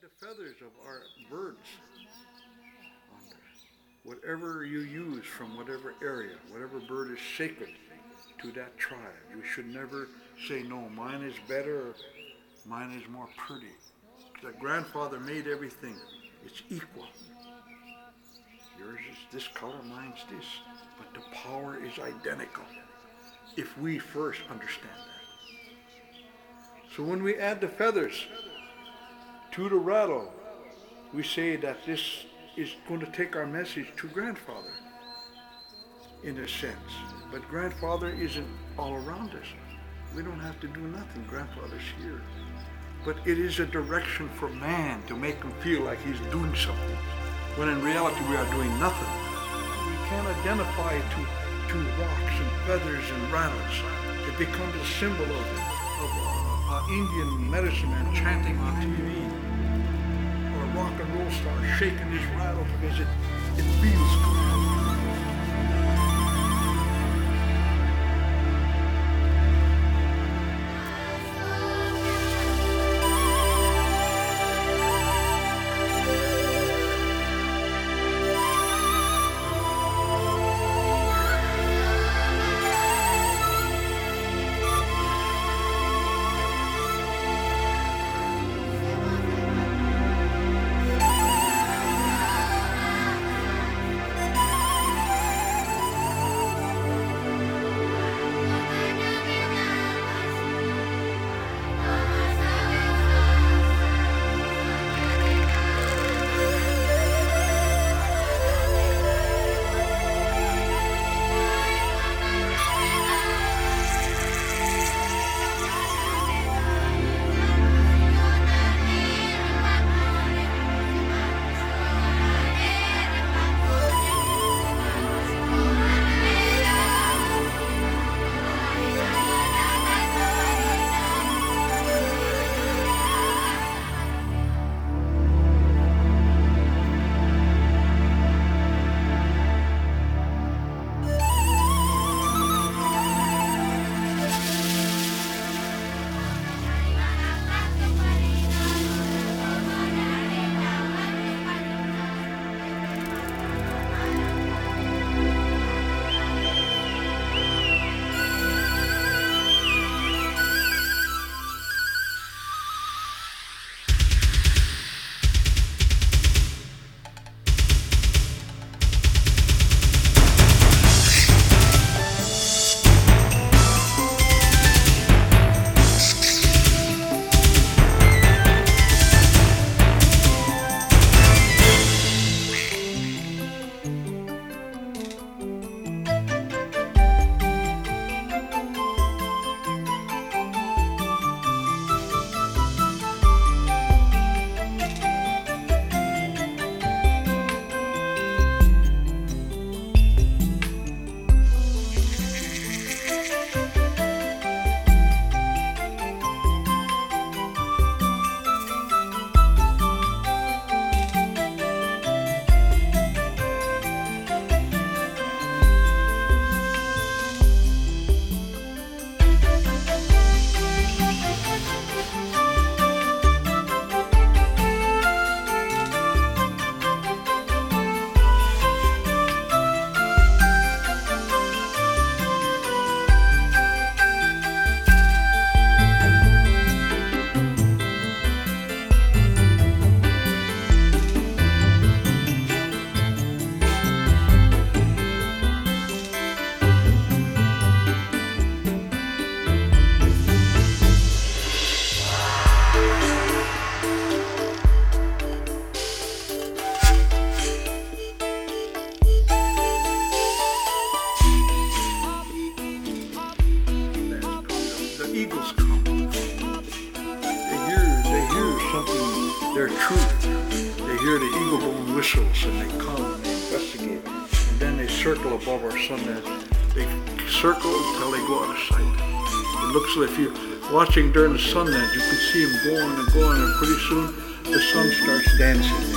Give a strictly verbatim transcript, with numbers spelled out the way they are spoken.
the feathers of our birds on there. Whatever you use from whatever area, whatever bird is sacred to that tribe, you should never say, no, mine is better, or mine is more pretty. The grandfather made everything. It's equal. Yours is this color, mine's this. But the power is identical if we first understand that. So when we add the feathers to the rattle, we say that this is going to take our message to grandfather in a sense. But grandfather isn't all around us. We don't have to do nothing. Grandfather's here. But it is a direction for man to make him feel like he's doing something, when in reality we are doing nothing. We can't identify to, to rocks and feathers and rattles. It becomes a symbol of, of uh, uh, Indian medicine man chanting on T V, or a rock and roll star shaking his rattle because it, it feels good. their truth. They hear the eagle bone whistles and they come and they investigate. And then they circle above our sun. They circle until they go out of sight. It looks like if you're watching during the sun dance, you can see them going and going, and pretty soon the sun starts dancing.